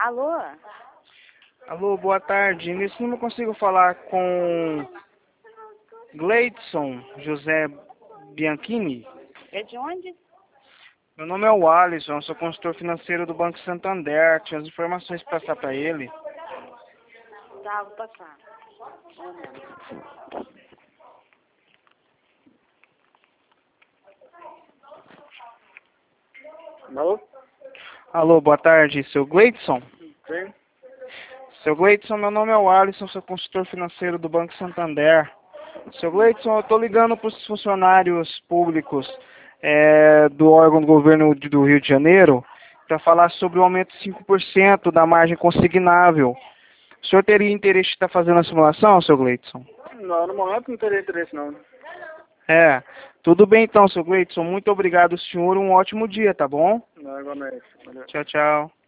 Alô? Alô, boa tarde. Nesse número eu consigo falar com Gleidson José Bianchini? É de onde? Meu nome é o Alisson, eu sou consultor financeiro do Banco Santander. Tinha as informações para passar para ele. Tá, vou passar. Um momento. Alô? Alô, boa tarde, seu Gleidson? Sim. Seu Gleidson, meu nome é o Alisson, sou consultor financeiro do Banco Santander. Seu Gleidson, eu estou ligando para os funcionários públicos do órgão do governo do Rio de Janeiro para falar sobre o aumento de 5% da margem consignável. O senhor teria interesse em estar fazendo a simulação, seu Gleidson? Não, no momento não teria interesse não. Tudo bem então, seu Gleidson. Muito obrigado, senhor. Um ótimo dia, tá bom? Não, igualmente. Valeu. Tchau, tchau.